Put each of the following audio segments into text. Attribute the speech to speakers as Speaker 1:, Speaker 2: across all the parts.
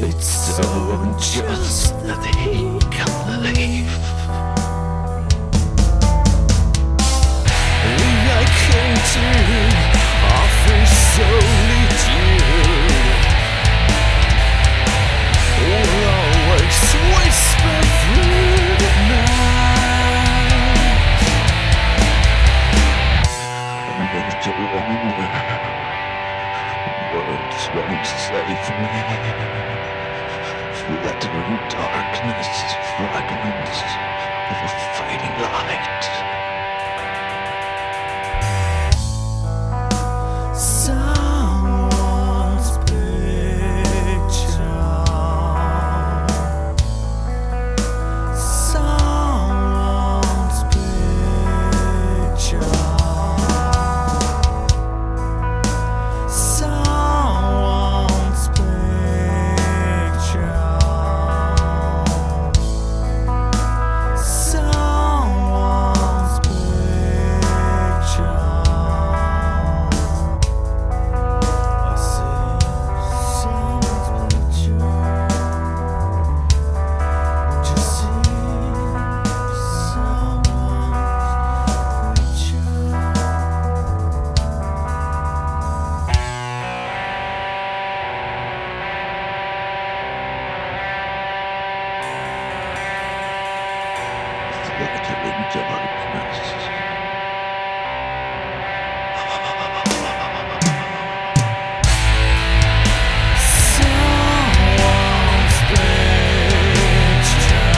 Speaker 1: It's so unjust that he can leave. I came to offer solitude. Will always whisper through the night. I'm going to wander. Words won't save me. Fluttering darkness, fragments of a fading light. Someone's picture. Someone's picture. Someone's picture. Someone's picture. Flickering darkness. Someone's picture.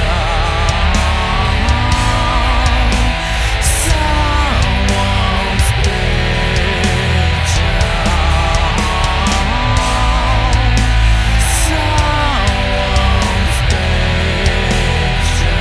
Speaker 1: Someone's picture. Someone's picture.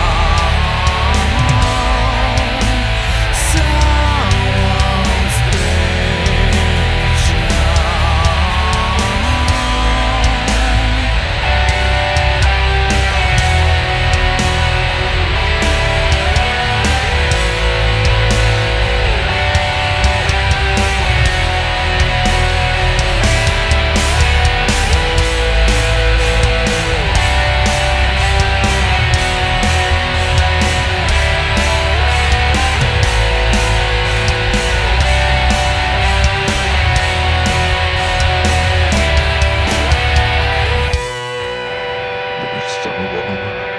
Speaker 1: Someone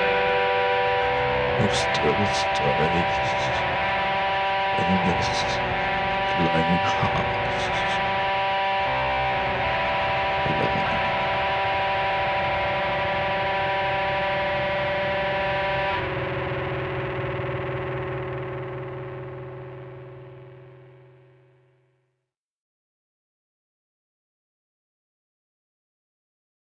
Speaker 1: who still stays in this blind house.